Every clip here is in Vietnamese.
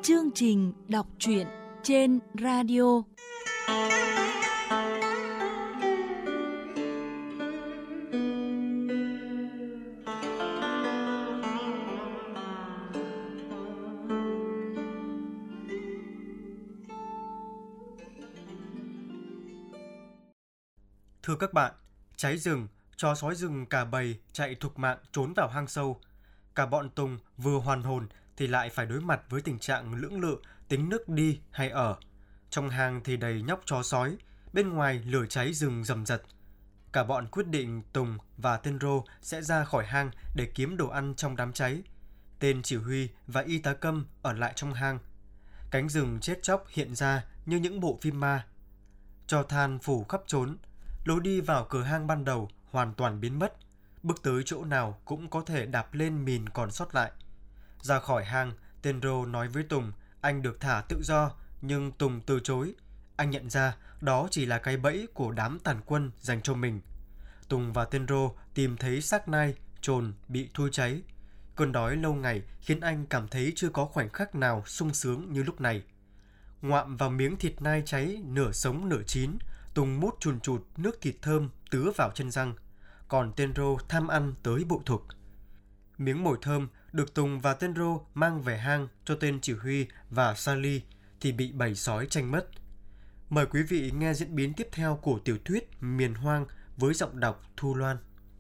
Chương trình đọc truyện trên radio. Thưa các bạn, cháy rừng, chó sói rừng cả bầy chạy thục mạng trốn vào hang sâu. Cả bọn Tùng vừa hoàn hồn thì lại phải đối mặt với tình trạng lưỡng lự tính nước đi hay ở. Trong hang thì đầy nhóc chó sói, bên ngoài lửa cháy rừng rầm rật. Cả bọn quyết định Tùng và tên Rô sẽ ra khỏi hang để kiếm đồ ăn trong đám cháy. Tên chỉ huy và y tá Câm ở lại trong hang. Cánh rừng chết chóc hiện ra như những bộ phim ma. Tro than phủ khắp trốn, lối đi vào cửa hang ban đầu hoàn toàn biến mất. Bước tới chỗ nào cũng có thể đạp lên mìn còn sót lại. Ra khỏi hang, tên Rô nói với Tùng anh được thả tự do, nhưng Tùng từ chối. Anh nhận ra đó chỉ là cái bẫy của đám tàn quân dành cho mình. Tùng và tên Rô tìm thấy xác nai, trồn bị thui cháy. Cơn đói lâu ngày khiến anh cảm thấy chưa có khoảnh khắc nào sung sướng như lúc này. Ngoạm vào miếng thịt nai cháy nửa sống nửa chín, Tùng mút chùn chụt nước thịt thơm tứa vào chân răng. Còn tên Rô tham ăn tới bội thục. Miếng mồi thơm được Tùng và tên Rô mang về hang cho tên chỉ huy và Sally thì bị bầy sói tranh mất. Mời quý vị nghe diễn biến tiếp theo của tiểu thuyết Miền Hoang với giọng đọc Thu Loan.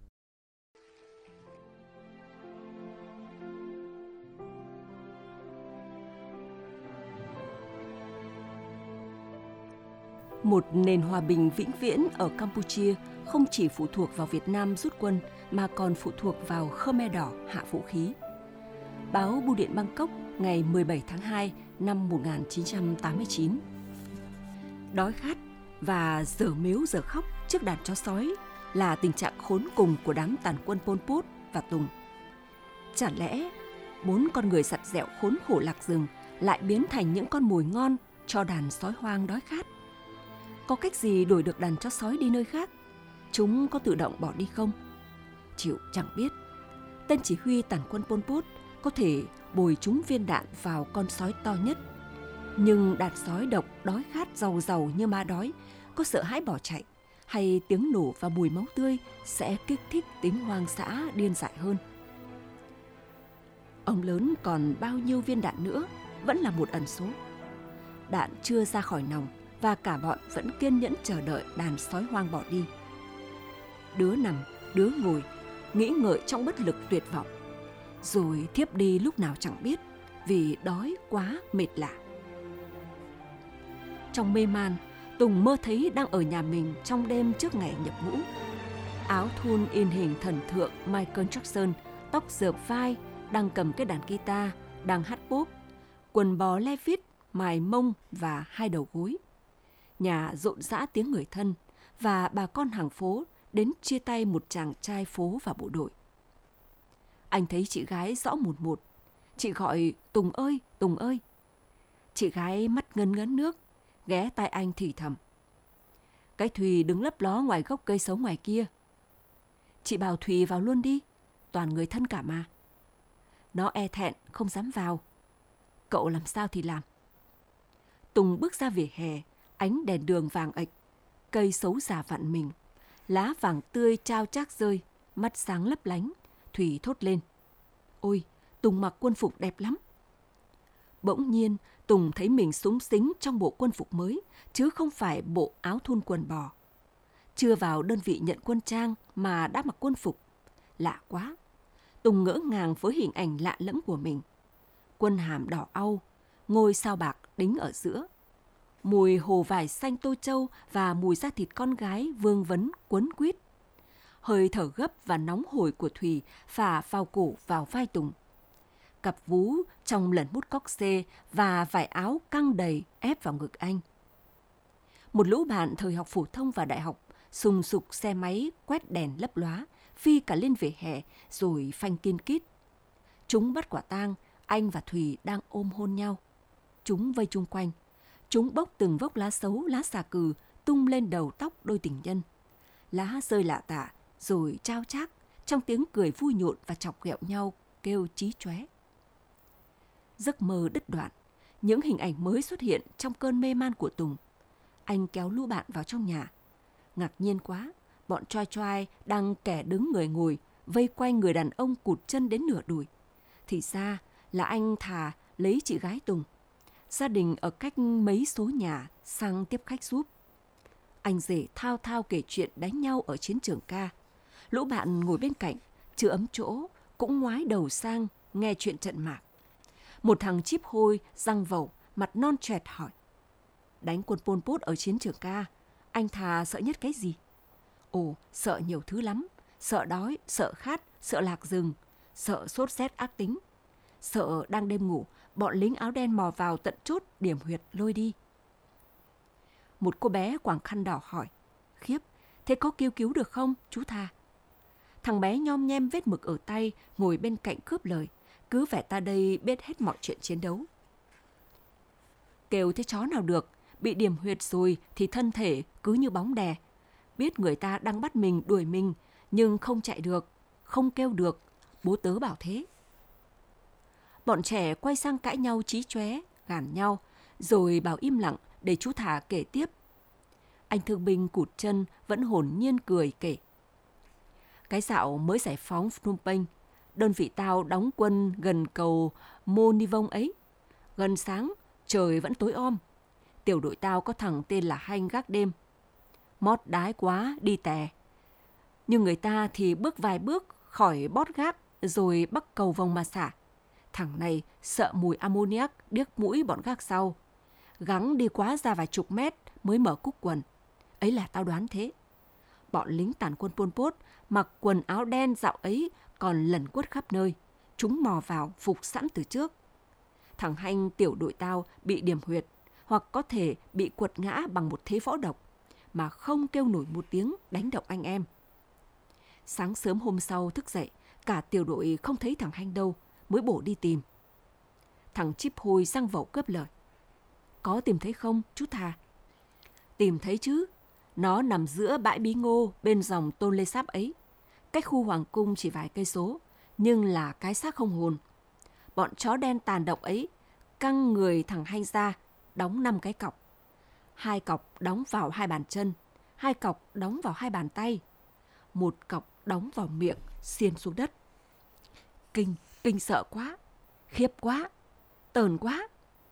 Một nền hòa bình vĩnh viễn ở Campuchia không chỉ phụ thuộc vào Việt Nam rút quân mà còn phụ thuộc vào Khmer Đỏ hạ vũ khí. Báo Bưu điện Bangkok ngày 17 tháng 2 năm 1989. Đói khát và dở mếu dở khóc trước đàn chó sói là tình trạng khốn cùng của đám tàn quân Pol Pot và Tùng. Chẳng lẽ 4 con người sặt dẹo khốn khổ lạc rừng lại biến thành những con mồi ngon cho đàn sói hoang đói khát? Có cách gì đuổi được đàn chó sói đi nơi khác? Chúng có tự động bỏ đi không? Chịu chẳng biết. Tên chỉ huy tàn quân Pol Pot có thể bồi trúng viên đạn vào con sói to nhất. Nhưng đàn sói độc đói khát giàu giàu như ma đói có sợ hãi bỏ chạy, hay tiếng nổ và mùi máu tươi sẽ kích thích tính hoang dã điên dại hơn. Ông lớn còn bao nhiêu viên đạn nữa vẫn là một ẩn số. Đạn chưa ra khỏi nòng và cả bọn vẫn kiên nhẫn chờ đợi đàn sói hoang bỏ đi. Đứa nằm, đứa ngồi, nghĩ ngợi trong bất lực tuyệt vọng, rồi thiếp đi lúc nào chẳng biết vì đói quá mệt lả. Trong mê man, Tùng mơ thấy đang ở nhà mình trong đêm trước ngày nhập ngũ. Áo thun in hình thần tượng Michael Jackson, tóc rợp vai, đang cầm cái đàn guitar, đang hát pop, quần bò Levi's, mài mông và hai đầu gối. Nhà rộn rã tiếng người thân và bà con hàng phố đến chia tay một chàng trai phố và bộ đội. Anh thấy chị gái rõ một một. Chị gọi Tùng ơi, Tùng ơi. Chị gái mắt ngấn ngấn nước, ghé tai anh thì thầm. Cái Thùy đứng lấp ló ngoài gốc cây sấu ngoài kia. Chị bảo Thùy vào luôn đi, toàn người thân cả mà. Nó e thẹn không dám vào. Cậu làm sao thì làm. Tùng bước ra vỉa hè, ánh đèn đường vàng ạch, cây sấu già vặn mình, lá vàng tươi trao chác rơi, mắt sáng lấp lánh. Thùy thốt lên. Ôi, Tùng mặc quân phục đẹp lắm. Bỗng nhiên, Tùng thấy mình xúng xính trong bộ quân phục mới, chứ không phải bộ áo thun quần bò. Chưa vào đơn vị nhận quân trang mà đã mặc quân phục. Lạ quá. Tùng ngỡ ngàng với hình ảnh lạ lẫm của mình. Quân hàm đỏ au, ngôi sao bạc đính ở giữa. Mùi hồ vải xanh tô châu và mùi da thịt con gái vương vấn quấn quýt. Hơi thở gấp và nóng hổi của Thùy phả vào cổ vào vai Tùng. Cặp vú trong lần mút cóc xê và vải áo căng đầy ép vào ngực anh. Một lũ bạn thời học phổ thông và đại học sùng sục xe máy quét đèn lấp lóa, phi cả lên vỉa hè rồi phanh kin kít. Chúng bắt quả tang anh và Thùy đang ôm hôn nhau. Chúng vây chung quanh. Chúng bốc từng vốc lá sấu, lá xà cừ tung lên đầu tóc đôi tình nhân. Lá rơi lạ tả rồi trao chác trong tiếng cười vui nhộn và chọc ghẹo nhau kêu chí chóe. Giấc mơ đứt đoạn, Những hình ảnh mới xuất hiện trong cơn mê man của Tùng. Anh kéo lũ bạn vào trong nhà. Ngạc nhiên quá, bọn choai choai đang kẻ đứng người ngồi, vây quanh người đàn ông cụt chân đến nửa đùi. Thì ra là anh Thà lấy chị gái Tùng. Gia đình ở cách mấy số nhà sang tiếp khách giúp. Anh rể thao thao kể chuyện đánh nhau ở chiến trường ca. Lũ bạn ngồi bên cạnh, chưa ấm chỗ, cũng ngoái đầu sang nghe chuyện trận mạc. Một thằng chíp hôi, răng vẩu, mặt non choẹt hỏi: đánh quân Pol Pot ở chiến trường ca, anh Thà sợ nhất cái gì? Ồ, sợ nhiều thứ lắm. Sợ đói, sợ khát, sợ lạc rừng, sợ sốt rét ác tính. Sợ đang đêm ngủ, bọn lính áo đen mò vào tận chốt điểm huyệt lôi đi. Một cô bé quàng khăn đỏ hỏi: khiếp, thế có kêu cứu được không, chú Thà? Thằng bé nhom nhem vết mực ở tay, ngồi bên cạnh cướp lời: cứ vẻ ta đây biết hết mọi chuyện chiến đấu. Kêu thế chó nào được, bị điểm huyệt rồi thì thân thể cứ như bóng đè. Biết người ta đang bắt mình, đuổi mình, nhưng không chạy được, không kêu được, bố tớ bảo thế. Bọn trẻ quay sang cãi nhau chí chóe, gàn nhau, rồi bảo im lặng để chú Thà kể tiếp. Anh thương binh cụt chân vẫn hồn nhiên cười kể: cái dạo mới giải phóng Phnom Penh, đơn vị tao đóng quân gần cầu Mô Ni Vông ấy. Gần sáng, trời vẫn tối om. Tiểu đội tao có thằng tên là Hanh gác đêm. Mót đái quá, đi tè. Nhưng người ta thì bước vài bước khỏi bót gác rồi bắc cầu vòng mà xả. Thằng này sợ mùi ammoniac điếc mũi bọn gác sau. Gắng đi quá ra vài chục mét mới mở cúc quần. Ấy là tao đoán thế. Bọn lính tàn quân Pol Pot mặc quần áo đen dạo ấy còn lẩn quất khắp nơi. Chúng mò vào phục sẵn từ trước. Thằng Hanh tiểu đội tao bị điểm huyệt, hoặc có thể bị quật ngã bằng một thế võ độc, mà không kêu nổi một tiếng đánh động anh em. Sáng sớm hôm sau thức dậy, cả tiểu đội không thấy thằng Hanh đâu, mới bổ đi tìm. Thằng chíp hôi răng vẩu cướp lời: có tìm thấy không, chú Thà? Tìm thấy chứ. Nó nằm giữa bãi bí ngô bên dòng Tôn Lê Sáp ấy. Cách khu hoàng cung chỉ vài cây số, nhưng là cái xác không hồn. Bọn chó đen tàn độc ấy căng người thằng Hanh ra, đóng 5 cái cọc. 2 cọc đóng vào 2 bàn chân, 2 cọc đóng vào 2 bàn tay, 1 cọc đóng vào miệng, xiên xuống đất. Kinh sợ quá, khiếp quá, tởn quá.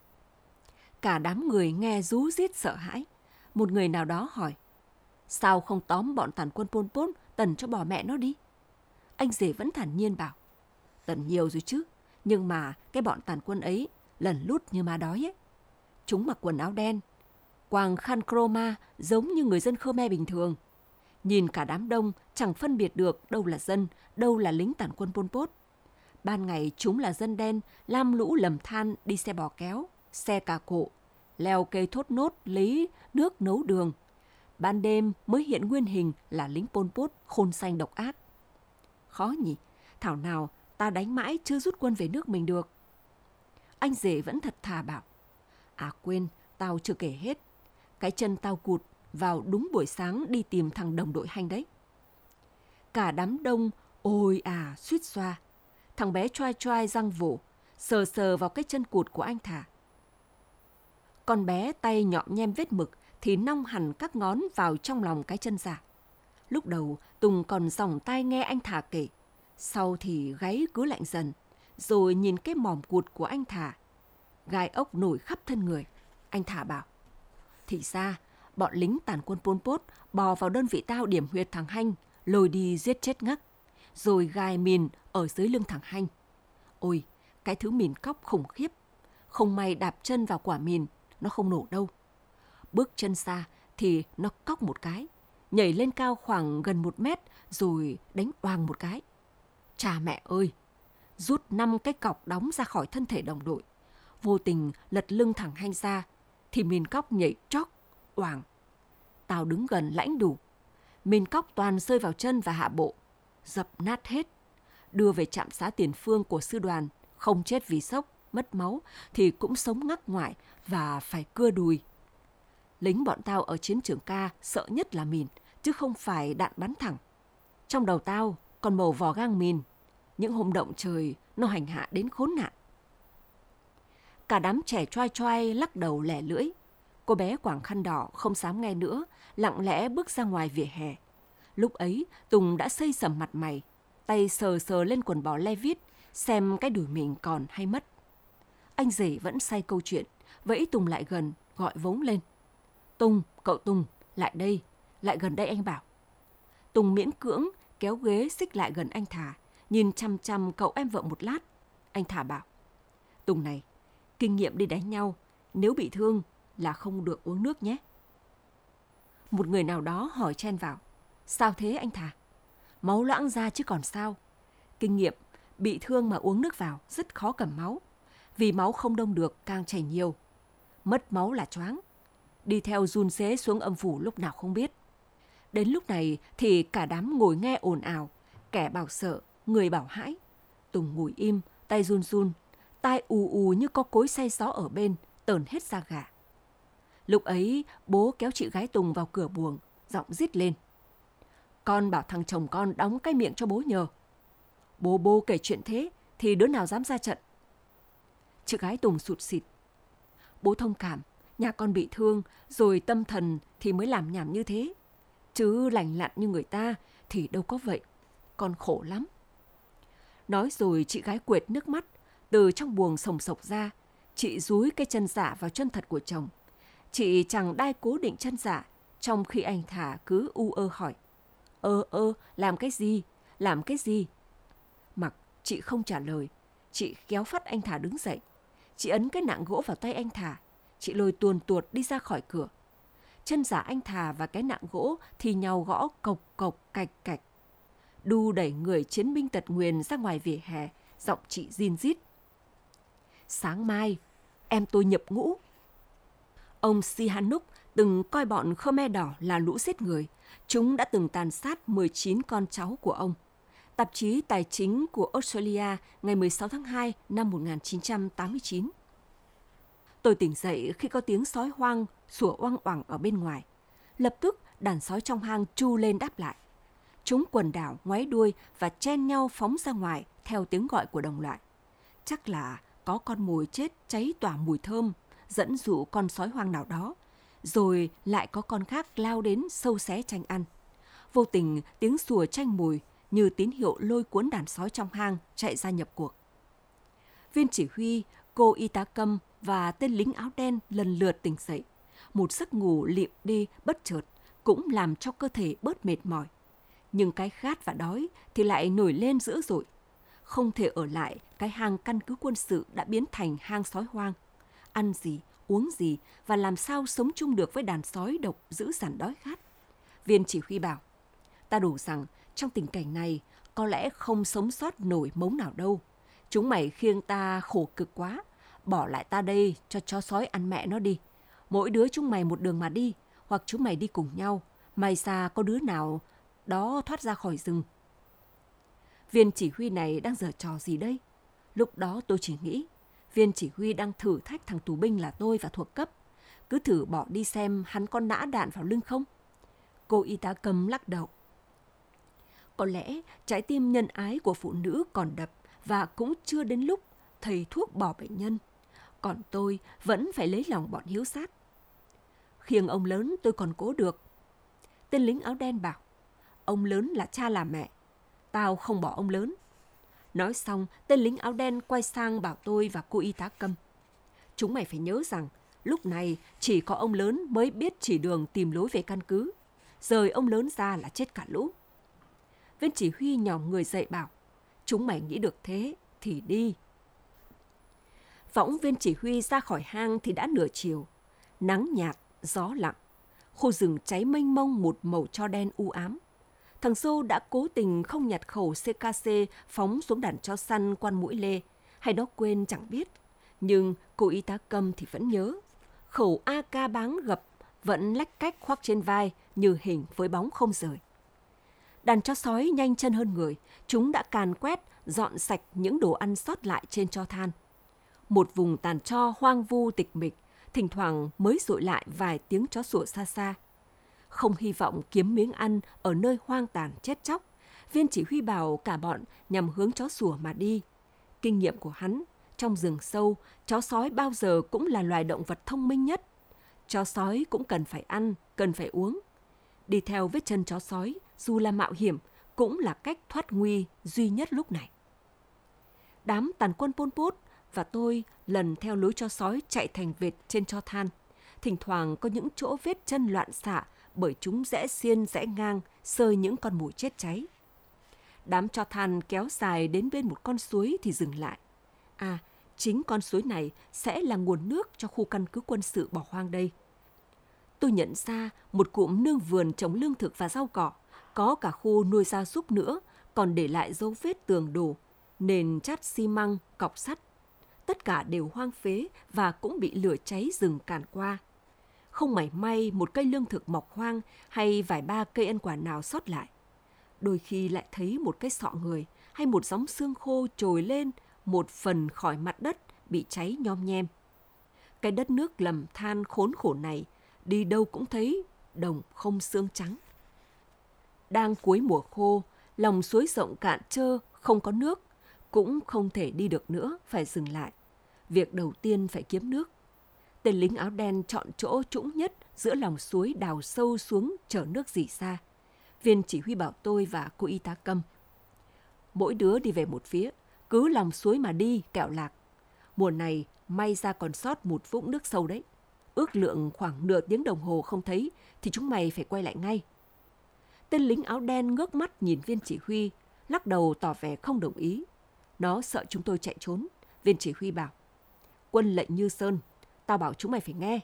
Cả đám người nghe rú rít sợ hãi. Một người nào đó hỏi: sao không tóm bọn tàn quân Pol Pot tần cho bỏ mẹ nó đi? Anh rể vẫn thản nhiên bảo: tần nhiều rồi chứ, nhưng mà cái bọn tàn quân ấy lẩn lút như ma đói ấy. Chúng mặc quần áo đen, quàng khăn chroma giống như người dân Khmer bình thường. Nhìn cả đám đông chẳng phân biệt được đâu là dân, đâu là lính tàn quân Pol Pot. Ban ngày chúng là dân đen lam lũ lầm than đi xe bò kéo, xe cà cộ, leo cây thốt nốt lấy nước nấu đường. Ban đêm mới hiện nguyên hình là lính Pol Pot khôn xanh độc ác. Khó nhỉ, thảo nào ta đánh mãi chưa rút quân về nước mình được. Anh rể vẫn thật thà bảo: à quên, tao chưa kể hết. Cái chân tao cụt vào đúng buổi sáng đi tìm thằng đồng đội Hanh đấy. Cả đám đông ôi à suýt xoa. Thằng bé choai choai răng vỗ, sờ sờ vào cái chân cụt của anh Thà. Con bé tay nhọm nhem vết mực thì nong hẳn các ngón vào trong lòng cái chân giả. Lúc đầu Tùng còn dòng tai nghe anh Thà kể, sau thì gáy cứ lạnh dần, rồi nhìn cái mỏm cụt của anh Thà. Gai ốc nổi khắp thân người. Anh Thà bảo: thì ra bọn lính tàn quân Pol Pot bò vào đơn vị tao điểm huyệt thằng Hanh, lôi đi giết chết ngắc, rồi gài mìn ở dưới lưng thằng Hanh. Ôi, cái thứ mìn cóc khủng khiếp. Không may đạp chân vào quả mìn, nó không nổ đâu. Bước chân xa thì nó cóc một cái, nhảy lên cao khoảng gần 1 mét rồi đánh oàng một cái. Chà mẹ ơi! Rút 5 cái cọc đóng ra khỏi thân thể đồng đội, vô tình lật lưng thằng Hanh ra thì mìn cóc nhảy trót oàng. Tao đứng gần lãnh đủ. Mìn cóc toàn rơi vào chân và hạ bộ, dập nát hết. Đưa về trạm xá Tiền Phương của sư đoàn, không chết vì sốc, mất máu thì cũng sống ngắc ngoại và phải cưa đùi. Lính bọn tao ở chiến trường ca sợ nhất là mìn, chứ không phải đạn bắn thẳng. Trong đầu tao còn màu vỏ gang mìn. Những hôm động trời nó hành hạ đến khốn nạn. Cả đám trẻ choai choai lắc đầu lẻ lưỡi. Cô bé quàng khăn đỏ không dám nghe nữa, lặng lẽ bước ra ngoài vỉa hè. Lúc ấy Tùng đã xây sầm mặt mày, tay sờ sờ lên quần bò Levi's xem cái đùi mình còn hay mất. Anh rể vẫn say câu chuyện, vẫy Tùng lại gần, gọi vống lên. Tùng, cậu Tùng, lại gần đây anh bảo. Tùng miễn cưỡng kéo ghế xích lại gần anh Thà, nhìn chăm chăm cậu em vợ một lát. Anh Thà bảo, Tùng này, kinh nghiệm đi đánh nhau, nếu bị thương là không được uống nước nhé. Một người nào đó hỏi chen vào, sao thế anh Thà? Máu loãng ra chứ còn sao. Kinh nghiệm, bị thương mà uống nước vào rất khó cầm máu, vì máu không đông được càng chảy nhiều. Mất máu là choáng, đi theo run rế xuống âm phủ lúc nào không biết. Đến lúc này thì cả đám ngồi nghe ồn ào, kẻ bảo sợ, người bảo hãi. Tùng ngồi im, tay run run, tai ù ù như có cối xay gió ở bên, tởn hết da gà. Lúc ấy bố kéo chị gái Tùng vào cửa buồng, giọng rít lên. Con bảo thằng chồng con đóng cái miệng cho bố nhờ. Bố kể chuyện thế thì đứa nào dám ra trận. Chị gái Tùng sụt sịt. Bố thông cảm, nhà con bị thương rồi tâm thần thì mới làm nhảm như thế. Chứ lành lặn như người ta thì đâu có vậy. Con khổ lắm. Nói rồi chị gái quệt nước mắt, từ trong buồng sồng sộc ra. Chị dúi cái chân giả vào chân thật của chồng. Chị chẳng đai cố định chân giả, trong khi anh Thà cứ u ơ hỏi. Làm cái gì? Mặc chị không trả lời, chị kéo phắt anh Thà đứng dậy. Chị ấn cái nạng gỗ vào tay anh Thà, chị lôi tuồn tuột đi ra khỏi cửa. Chân giả anh Thà và cái nạng gỗ thì nhau gõ cộc cộc cạch cạch. Đu đẩy người chiến binh tật nguyền ra ngoài vỉa hè, giọng chị rin rít. Sáng mai, em tôi nhập ngũ. Ông Sihanouk từng coi bọn Khmer Đỏ là lũ giết người. Chúng đã từng tàn sát 19 con cháu của ông. Tạp chí Tài chính của Australia ngày 16 tháng 2 năm 1989. Tôi tỉnh dậy khi có tiếng sói hoang sủa oang oảng ở bên ngoài. Lập tức đàn sói trong hang tru lên đáp lại. Chúng quần đảo, ngoáy đuôi và chen nhau phóng ra ngoài theo tiếng gọi của đồng loại. Chắc là có con mồi chết cháy tỏa mùi thơm, dẫn dụ con sói hoang nào đó, rồi lại có con khác lao đến sâu xé tranh ăn. Vô tình tiếng sủa tranh mùi như tín hiệu lôi cuốn đàn sói trong hang chạy ra nhập cuộc. Viên chỉ huy, cô y tá Câm và tên lính áo đen lần lượt tỉnh dậy. Một giấc ngủ lịm đi bất chợt cũng làm cho cơ thể bớt mệt mỏi. Nhưng cái khát và đói thì lại nổi lên dữ dội. Không thể ở lại cái hang căn cứ quân sự đã biến thành hang sói hoang. Ăn gì, uống gì và làm sao sống chung được với đàn sói độc dữ dằn đói khát. Viên chỉ huy bảo, ta đủ rằng trong tình cảnh này có lẽ không sống sót nổi mống nào đâu. Chúng mày khiêng ta khổ cực quá, bỏ lại ta đây cho chó sói ăn mẹ nó đi. Mỗi đứa chúng mày một đường mà đi, hoặc chúng mày đi cùng nhau, may ra có đứa nào đó thoát ra khỏi rừng. Viên chỉ huy này đang giở trò gì đây? Lúc đó tôi chỉ nghĩ, viên chỉ huy đang thử thách thằng tù binh là tôi và thuộc cấp. Cứ thử bỏ đi xem hắn có nã đạn vào lưng không? Cô y tá Câm lắc đầu. Có lẽ trái tim nhân ái của phụ nữ còn đập và cũng chưa đến lúc thầy thuốc bỏ bệnh nhân. Còn tôi vẫn phải lấy lòng bọn hiếu sát. Khiêng ông lớn tôi còn cố được. Tên lính áo đen bảo, ông lớn là cha là mẹ, tao không bỏ ông lớn. Nói xong, tên lính áo đen quay sang bảo tôi và cô y tá Câm. Chúng mày phải nhớ rằng, lúc này chỉ có ông lớn mới biết chỉ đường tìm lối về căn cứ. Rời ông lớn ra là chết cả lũ. Viên chỉ huy nhòm người dậy bảo, chúng mày nghĩ được thế thì đi. Võng viên chỉ huy ra khỏi hang thì đã nửa chiều. Nắng nhạt, gió lặng. Khu rừng cháy mênh mông một màu tro đen u ám. Thằng Dô đã cố tình không nhặt khẩu CKC phóng xuống đàn chó săn quan Mũi Lê, hay nó quên chẳng biết. Nhưng cô y tá Câm thì vẫn nhớ. Khẩu AK báng gập vẫn lách cách khoác trên vai như hình với bóng không rời. Đàn chó sói nhanh chân hơn người, chúng đã càn quét, dọn sạch những đồ ăn sót lại trên tro than. Một vùng tàn tro hoang vu tịch mịch, thỉnh thoảng mới dội lại vài tiếng chó sủa xa xa. Không hy vọng kiếm miếng ăn ở nơi hoang tàn chết chóc, viên chỉ huy bảo cả bọn nhằm hướng chó sủa mà đi. Kinh nghiệm của hắn, Trong rừng sâu, chó sói bao giờ cũng là loài động vật thông minh nhất. Chó sói cũng cần phải ăn, cần phải uống. Đi theo vết chân chó sói, dù là mạo hiểm, cũng là cách thoát nguy duy nhất lúc này. Đám tàn quân Pol Pot và tôi lần theo lối chó sói chạy thành vệt trên tro than. Thỉnh thoảng có những chỗ vết chân loạn xạ bởi chúng rẽ xiên rẽ ngang, sơi những con mồi chết cháy. Đám tro than kéo dài đến bên một con suối thì dừng lại. Chính con suối này sẽ là nguồn nước cho khu căn cứ quân sự bỏ hoang đây. Tôi nhận ra một cụm nương vườn trồng lương thực và rau cỏ, có cả khu nuôi gia súc nữa, còn để lại dấu vết tường đổ, nền chát xi măng, cọc sắt. Tất cả đều hoang phế và cũng bị lửa cháy rừng càn qua. Không mảy may một cây lương thực mọc hoang hay vài ba cây ăn quả nào sót lại. Đôi khi lại thấy một cái sọ người hay một gióng xương khô trồi lên một phần khỏi mặt đất bị cháy nhom nhem. Cái đất nước lầm than khốn khổ này, đi đâu cũng thấy đồng không xương trắng. Đang cuối mùa khô, lòng suối rộng cạn trơ, không có nước, cũng không thể đi được nữa, phải dừng lại. Việc đầu tiên phải kiếm nước. Tên lính áo đen chọn chỗ trũng nhất giữa lòng suối đào sâu xuống chở nước rỉ ra. Viên chỉ huy bảo tôi và cô y tá Câm: mỗi đứa đi về một phía, cứ lòng suối mà đi, kẻo lạc. Mùa này may ra còn sót một vũng nước sâu đấy. Ước lượng khoảng nửa tiếng đồng hồ không thấy thì chúng mày phải quay lại ngay. Tên lính áo đen ngước mắt nhìn viên chỉ huy, lắc đầu tỏ vẻ không đồng ý. Nó sợ chúng tôi chạy trốn. Viên chỉ huy bảo: quân lệnh như sơn, tao bảo chúng mày phải nghe.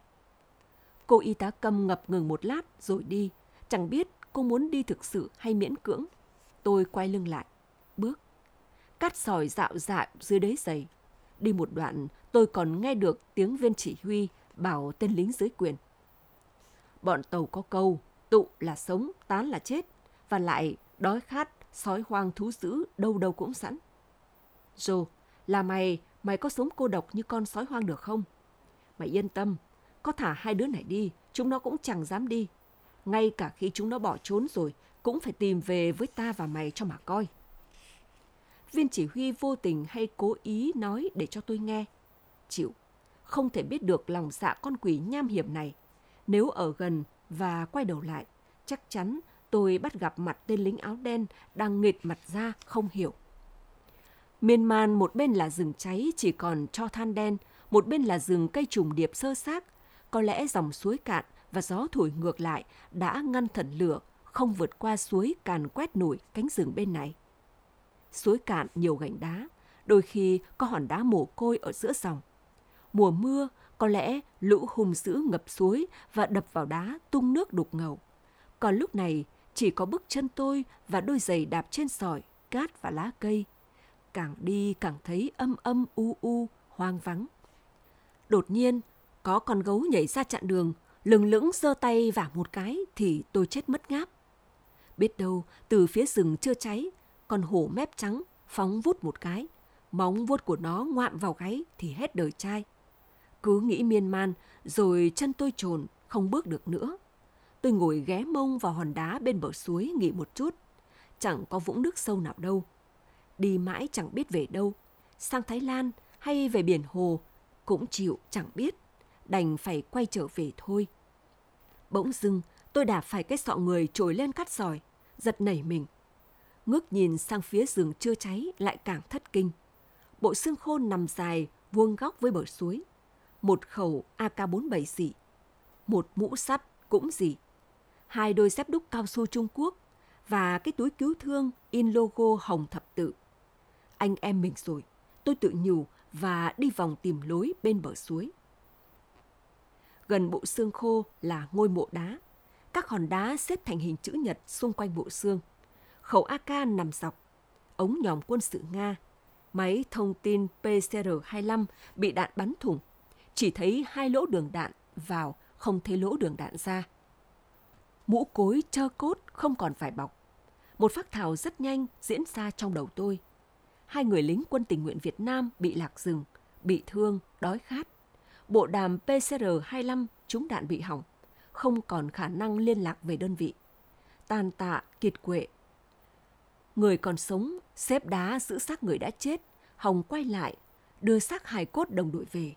Cô y tá Câm ngập ngừng một lát rồi đi. Chẳng biết cô muốn đi thực sự hay miễn cưỡng. Tôi quay lưng lại, bước. Cát sỏi dạo dạo dưới đế giày. Đi một đoạn, tôi còn nghe được tiếng viên chỉ huy bảo tên lính dưới quyền: bọn Tàu có câu, tụ là sống, tán là chết. Và lại đói khát, sói hoang thú dữ đâu đâu cũng sẵn. Joe, là mày có sống cô độc như con sói hoang được không? Mày yên tâm, có thả hai đứa này đi, chúng nó cũng chẳng dám đi. Ngay cả khi chúng nó bỏ trốn rồi, cũng phải tìm về với ta và mày cho mà coi. Viên chỉ huy vô tình hay cố ý nói để cho tôi nghe. Chịu, không thể biết được lòng dạ con quỷ nham hiểm này. Nếu ở gần và quay đầu lại, chắc chắn tôi bắt gặp mặt tên lính áo đen đang nghệt mặt ra không hiểu. Miên man một bên là rừng cháy chỉ còn tro than đen, một bên là rừng cây trùng điệp xơ xác. Có lẽ dòng suối cạn và gió thổi ngược lại đã ngăn thần lửa không vượt qua suối càn quét nổi cánh rừng bên này. Suối cạn nhiều gành đá, đôi khi có hòn đá mồ côi ở giữa dòng. Mùa mưa, có lẽ lũ hung dữ ngập suối và đập vào đá tung nước đục ngầu. Còn lúc này chỉ có bước chân tôi và đôi giày đạp trên sỏi, cát và lá cây. Càng đi càng thấy âm âm u u, hoang vắng. Đột nhiên, có con gấu nhảy ra chặn đường, lừng lững giơ tay vả một cái thì tôi chết mất ngáp. Biết đâu, từ phía rừng chưa cháy, con hổ mép trắng phóng vút một cái, móng vuốt của nó ngoạm vào gáy thì hết đời trai. Cứ nghĩ miên man, rồi chân tôi chồn, không bước được nữa. Tôi ngồi ghé mông vào hòn đá bên bờ suối nghỉ một chút. Chẳng có vũng nước sâu nào đâu. Đi mãi chẳng biết về đâu, sang Thái Lan hay về biển Hồ, cũng chịu chẳng biết, đành phải quay trở về thôi. Bỗng dưng, tôi đạp phải cái sọ người trồi lên cát sỏi, giật nảy mình. Ngước nhìn sang phía rừng chưa cháy lại càng thất kinh. Bộ xương khô nằm dài, vuông góc với bờ suối. Một khẩu AK-47 rỉ. Một mũ sắt cũng rỉ. 2 đôi dép đúc cao su Trung Quốc và cái túi cứu thương in logo hồng thập tự. Anh em mình rồi, tôi tự nhủ và đi vòng tìm lối bên bờ suối. Gần bộ xương khô là ngôi mộ đá. Các hòn đá xếp thành hình chữ nhật xung quanh bộ xương. Khẩu AK nằm dọc. Ống nhòm quân sự Nga. Máy thông tin PCR-25 bị đạn bắn thủng. Chỉ thấy 2 lỗ đường đạn vào, không thấy lỗ đường đạn ra. Mũ cối trơ cốt không còn phải bọc. Một phác thảo rất nhanh diễn ra trong đầu tôi. 2 người lính quân tình nguyện Việt Nam bị lạc rừng, bị thương, đói khát. Bộ đàm PCR-25 trúng đạn bị hỏng, không còn khả năng liên lạc về đơn vị. Tàn tạ, kiệt quệ. Người còn sống, xếp đá giữ xác người đã chết, Hồng quay lại, đưa xác hài cốt đồng đội về.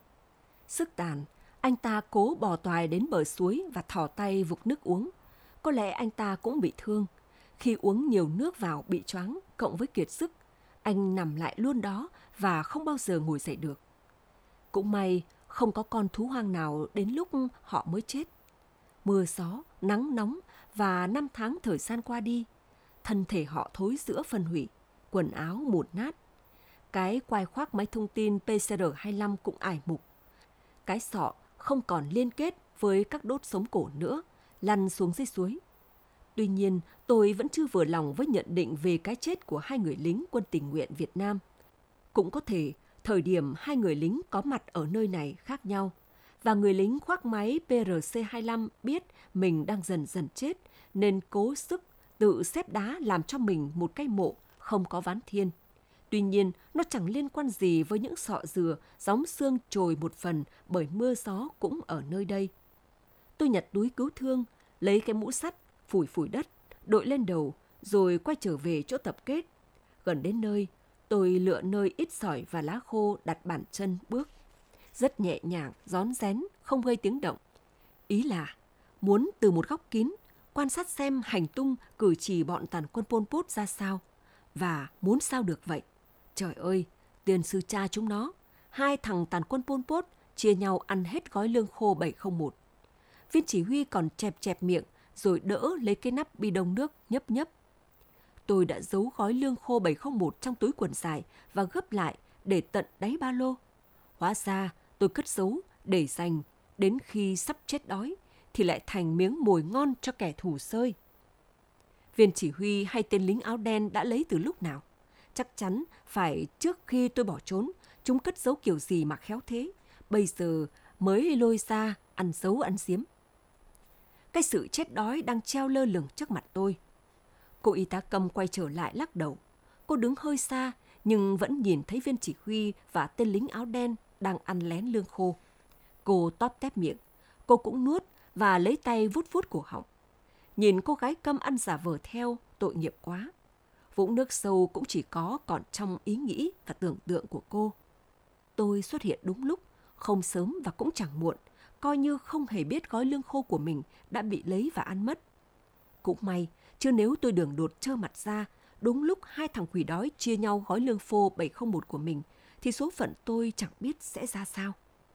Sức tàn, anh ta cố bò toài đến bờ suối và thò tay vục nước uống. Có lẽ anh ta cũng bị thương. Khi uống nhiều nước vào bị choáng, cộng với kiệt sức, anh nằm lại luôn đó và không bao giờ ngồi dậy được. Cũng may không có con thú hoang nào đến lúc họ mới chết. Mưa gió, nắng nóng và 5 tháng thời gian qua đi, thân thể họ thối rữa phân hủy, quần áo mụn nát. Cái quai khoác máy thông tin PCR-25 cũng ải mục. Cái sọ không còn liên kết với các đốt sống cổ nữa, lăn xuống dưới suối. Tuy nhiên, tôi vẫn chưa vừa lòng với nhận định về cái chết của 2 người lính quân tình nguyện Việt Nam. Cũng có thể, thời điểm 2 người lính có mặt ở nơi này khác nhau, và người lính khoác máy PRC-25 biết mình đang dần dần chết, nên cố sức tự xếp đá làm cho mình một cái mộ không có ván thiên. Tuy nhiên, nó chẳng liên quan gì với những sọ dừa, gióng xương trồi một phần bởi mưa gió cũng ở nơi đây. Tôi nhặt túi cứu thương, lấy cái mũ sắt, phủi đất, đội lên đầu, rồi quay trở về chỗ tập kết. Gần đến nơi, tôi lựa nơi ít sỏi và lá khô đặt bàn chân bước. Rất nhẹ nhàng, rón rén, không gây tiếng động. Ý là muốn từ một góc kín, quan sát xem hành tung cử chỉ bọn tàn quân Pol Pot ra sao. Và muốn sao được vậy? Trời ơi, tiền sư cha chúng nó, 2 thằng tàn quân Pol Pot chia nhau ăn hết gói lương khô 701. Viên chỉ huy còn chẹp miệng rồi đỡ lấy cái nắp bi đông nước nhấp nhấp. Tôi đã giấu gói lương khô 701 trong túi quần dài và gấp lại để tận đáy ba lô. Hóa ra tôi cất giấu để dành đến khi sắp chết đói thì lại thành miếng mồi ngon cho kẻ thù xơi. Viên chỉ huy hay tên lính áo đen đã lấy từ lúc nào? Chắc chắn phải trước khi tôi bỏ trốn, chúng cất giấu kiểu gì mà khéo thế, bây giờ mới lôi ra ăn giấu ăn giếm. Cái sự chết đói đang treo lơ lửng trước mặt tôi. Cô y tá Cầm quay trở lại lắc đầu. Cô đứng hơi xa nhưng vẫn nhìn thấy viên chỉ huy và tên lính áo đen đang ăn lén lương khô. Cô tóp tép miệng. Cô cũng nuốt và lấy tay vuốt cổ họng. Nhìn cô gái Câm ăn giả vờ theo, tội nghiệp quá. Vũng nước sâu cũng chỉ có còn trong ý nghĩ và tưởng tượng của cô. Tôi xuất hiện đúng lúc, không sớm và cũng chẳng muộn, coi như không hề biết gói lương khô của mình đã bị lấy và ăn mất. Cũng may, chứ nếu tôi đường đột trơ mặt ra, đúng lúc 2 thằng quỷ đói chia nhau gói lương phô 701 của mình, thì số phận tôi chẳng biết sẽ ra sao.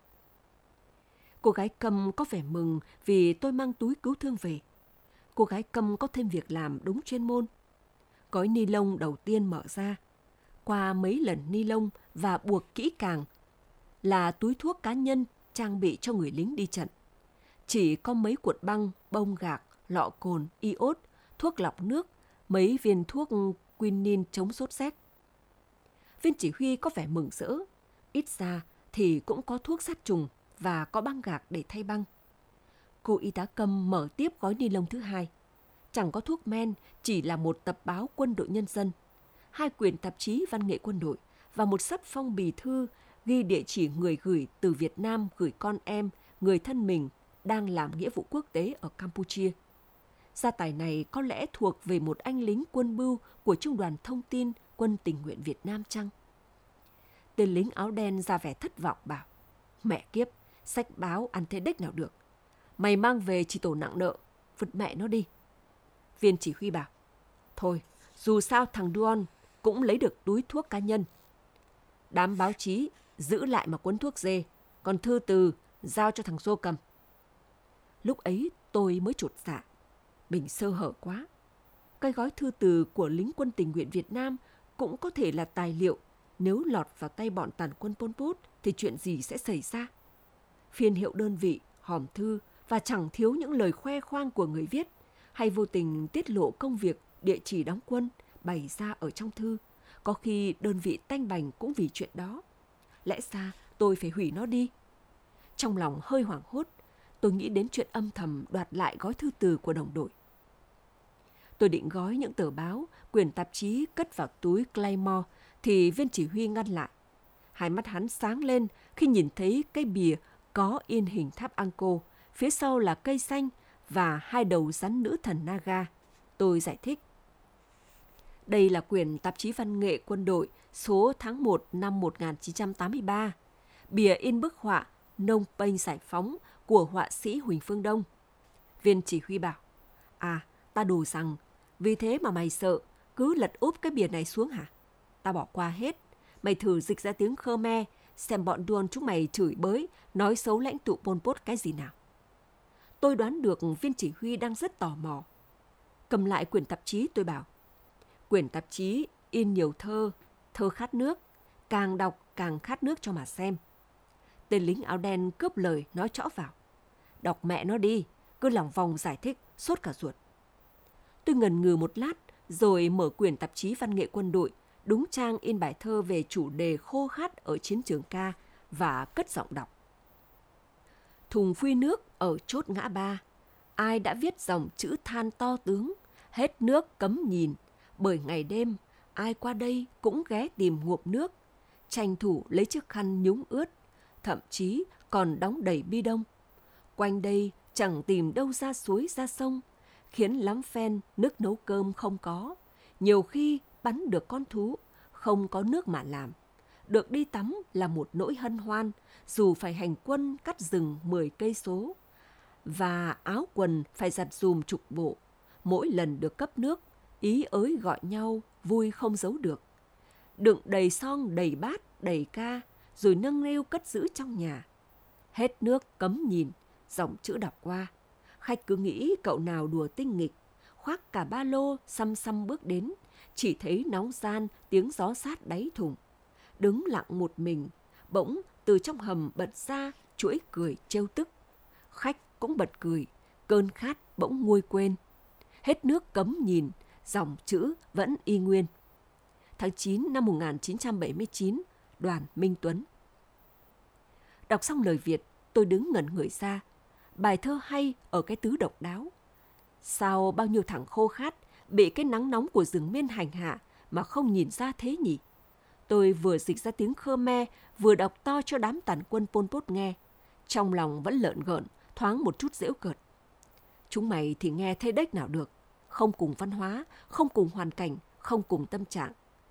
Cô gái Câm có vẻ mừng vì tôi mang túi cứu thương về. Cô gái Câm có thêm việc làm đúng chuyên môn. Gói ni lông đầu tiên mở ra. Qua mấy lần ni lông và buộc kỹ càng là túi thuốc cá nhân trang bị cho người lính đi trận. Chỉ có mấy cuộn băng, bông gạc, lọ cồn, iốt, thuốc lọc nước, mấy viên thuốc quinin chống sốt rét. Viên chỉ huy có vẻ mừng rỡ. Ít ra thì cũng có thuốc sát trùng và có băng gạc để thay băng. Cô y tá Câm mở tiếp gói ni lông thứ 2. Chẳng có thuốc men, chỉ là một tập báo Quân đội Nhân dân, 2 quyển tạp chí văn nghệ quân đội và một xấp phong bì thư ghi địa chỉ người gửi từ Việt Nam gửi con em, người thân mình đang làm nghĩa vụ quốc tế ở Campuchia. Gia tài này có lẽ thuộc về một anh lính quân bưu của Trung đoàn Thông tin Quân tình nguyện Việt Nam chăng? Tên lính áo đen ra vẻ thất vọng bảo: Mẹ kiếp, sách báo ăn thế đếch nào được. Mày mang về chỉ tổ nặng nợ, vứt mẹ nó đi. Viên chỉ huy bảo: Thôi, dù sao thằng Duon cũng lấy được túi thuốc cá nhân. Đám báo chí giữ lại mà cuốn thuốc dê, còn thư từ giao cho thằng Xô cầm. Lúc ấy tôi mới chột dạ. Mình sơ hở quá. Cái gói thư từ của lính quân tình nguyện Việt Nam cũng có thể là tài liệu. Nếu lọt vào tay bọn tàn quân Pol Pot thì chuyện gì sẽ xảy ra? Phiên hiệu đơn vị, hòm thư và chẳng thiếu những lời khoe khoang của người viết, hay vô tình tiết lộ công việc, địa chỉ đóng quân bày ra ở trong thư. Có khi đơn vị tanh bành cũng vì chuyện đó. Lẽ ra tôi phải hủy nó đi. Trong lòng hơi hoảng hốt, tôi nghĩ đến chuyện âm thầm đoạt lại gói thư từ của đồng đội. Tôi định gói những tờ báo, quyển tạp chí cất vào túi Claymore thì viên chỉ huy ngăn lại. Hai mắt hắn sáng lên khi nhìn thấy cái bìa có in hình tháp Angkor, phía sau là cây xanh và 2 đầu rắn nữ thần Naga. Tôi giải thích. Đây là quyển tạp chí văn nghệ quân đội số tháng 1 năm 1983, bìa in bức họa Phnom Penh giải phóng của họa sĩ Huỳnh Phương Đông. Viên chỉ huy bảo, ta đùa rằng, vì thế mà mày sợ, cứ lật úp cái bìa này xuống hả? Ta bỏ qua hết, mày thử dịch ra tiếng Khmer, xem bọn Duon chúng mày chửi bới, nói xấu lãnh tụ Pol Pot cái gì nào. Tôi đoán được viên chỉ huy đang rất tò mò. Cầm lại quyển tạp chí tôi bảo, quyển tạp chí in nhiều thơ khát nước, càng đọc càng khát nước cho mà xem. Tên lính áo đen cướp lời nói trõ vào, đọc mẹ nó đi, cứ lòng vòng giải thích, sốt cả ruột. Tôi ngần ngừ một lát, rồi mở quyển tạp chí văn nghệ quân đội, đúng trang in bài thơ về chủ đề khô khát ở chiến trường Ca và cất giọng đọc. Thùng phuy nước ở chốt ngã ba, ai đã viết dòng chữ than to tướng, hết nước cấm nhìn, bởi ngày đêm ai qua đây cũng ghé tìm ngụm nước, tranh thủ lấy chiếc khăn nhúng ướt, thậm chí còn đóng đầy bi đông. Quanh đây chẳng tìm đâu ra suối ra sông, khiến lắm phen nước nấu cơm không có, nhiều khi bắn được con thú, không có nước mà làm. Được đi tắm là một nỗi hân hoan, dù phải hành quân cắt rừng 10 cây số, và áo quần phải giặt giùm chục bộ. Mỗi lần được cấp nước, ý ới gọi nhau, vui không giấu được. Đựng đầy son, đầy bát, đầy ca, rồi nâng niu cất giữ trong nhà. Hết nước cấm nhìn, dòng chữ đọc qua. Khách cứ nghĩ cậu nào đùa tinh nghịch, khoác cả ba lô xăm xăm bước đến, chỉ thấy nóng gian tiếng gió sát đáy thùng. Đứng lặng một mình, bỗng từ trong hầm bật ra chuỗi cười trêu tức. Khách cũng bật cười, cơn khát bỗng nguôi quên. Hết nước cấm nhìn, dòng chữ vẫn y nguyên. Tháng 9 năm 1979, Đoàn Minh Tuấn. Đọc xong lời Việt, tôi đứng ngẩn người ra. Bài thơ hay ở cái tứ độc đáo. Sao bao nhiêu thằng khô khát bị cái nắng nóng của rừng Miên hành hạ mà không nhìn ra thế nhỉ? Tôi vừa dịch ra tiếng Khmer, vừa đọc to cho đám tàn quân Pol Pot nghe. Trong lòng vẫn lợn gợn, thoáng một chút giễu cợt. Chúng mày thì nghe thế đếch nào được. Không cùng văn hóa, không cùng hoàn cảnh, không cùng tâm trạng.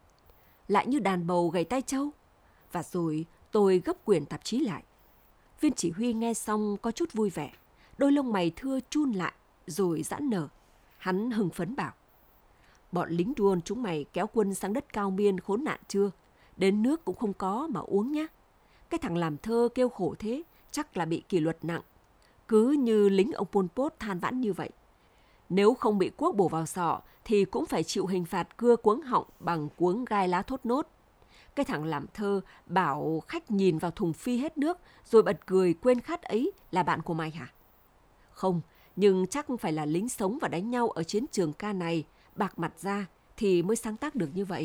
Lại như đàn bầu gầy tai trâu. Và rồi tôi gấp quyển tạp chí lại. Viên chỉ huy nghe xong có chút vui vẻ. Đôi lông mày thưa chun lại, rồi giãn nở. Hắn hưng phấn bảo, bọn lính Duon chúng mày kéo quân sang đất Cao Miên khốn nạn chưa? Đến nước cũng không có mà uống nhá. Cái thằng làm thơ kêu khổ thế, chắc là bị kỷ luật nặng. Cứ như lính ông Pol Pot than vãn như vậy. Nếu không bị cuốc bổ vào sọ thì cũng phải chịu hình phạt cưa cuống họng bằng cuống gai lá thốt nốt. Cái thằng làm thơ bảo khách nhìn vào thùng phi hết nước rồi bật cười quên khát ấy là bạn của mày hả? Không, nhưng chắc phải là lính sống và đánh nhau ở chiến trường Ca này, bạc mặt ra thì mới sáng tác được như vậy.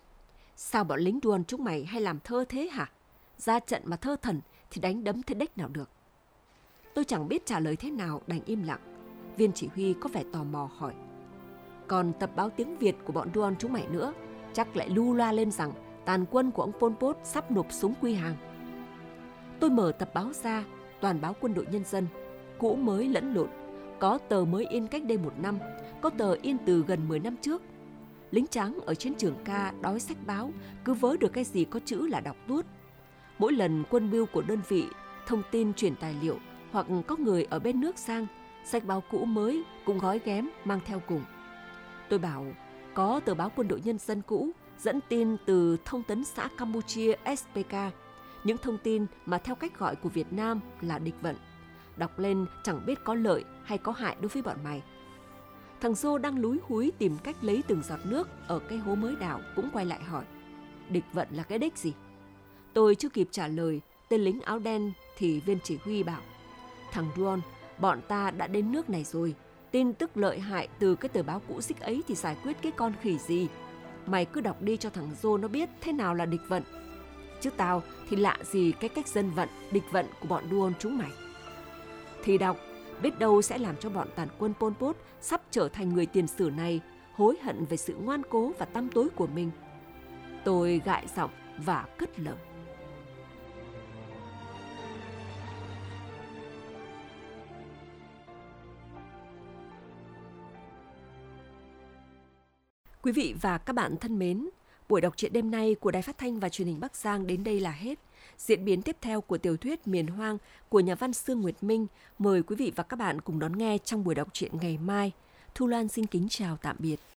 Sao bọn lính Duon chúng mày hay làm thơ thế hả? Ra trận mà thơ thần thì đánh đấm thế đếch nào được. Tôi chẳng biết trả lời thế nào, đành im lặng. Viên chỉ huy có vẻ tò mò hỏi, còn tập báo tiếng Việt của bọn Duon chúng mày nữa, chắc lại lu loa lên rằng tàn quân của ông Pol Pot sắp nộp súng quy hàng. Tôi mở tập báo ra, toàn báo Quân đội Nhân dân, cũ mới lẫn lộn, có tờ mới in cách đây 1 năm, có tờ in từ gần 10 năm trước. Lính trắng ở chiến trường Ca đói sách báo, cứ vớ được cái gì có chữ là đọc tuốt. Mỗi lần quân bưu của đơn vị thông tin truyền tài liệu hoặc có người ở bên nước sang, sách báo cũ mới cũng gói ghém mang theo cùng. Tôi bảo có tờ báo Quân đội Nhân dân cũ dẫn tin từ thông tấn xã Campuchia SPK, những thông tin mà theo cách gọi của Việt Nam là địch vận. Đọc lên chẳng biết có lợi hay có hại đối với bọn mày. Thằng Dô đang lúi húi tìm cách lấy từng giọt nước ở cái hố mới đào cũng quay lại hỏi, địch vận là cái đếch gì? Tôi chưa kịp trả lời tên lính áo đen thì viên chỉ huy bảo, thằng Duon, bọn ta đã đến nước này rồi. Tin tức lợi hại từ cái tờ báo cũ xích ấy thì giải quyết cái con khỉ gì. Mày cứ đọc đi cho thằng Dô nó biết thế nào là địch vận. Chứ tao thì lạ gì cái cách dân vận, địch vận của bọn Duon chúng mày. Thì đọc, biết đâu sẽ làm cho bọn tàn quân Pol Pot sắp trở thành người tiền sử này hối hận về sự ngoan cố và tăm tối của mình. Tôi gại giọng và cất lời. Quý vị và các bạn thân mến, Buổi đọc truyện đêm nay của Đài Phát thanh và Truyền hình Bắc Giang đến đây là hết. Diễn biến tiếp theo của tiểu thuyết Miền Hoang của nhà văn Sương Nguyệt Minh mời quý vị và các bạn cùng đón nghe trong buổi đọc truyện ngày mai. Thu Loan xin kính chào tạm biệt.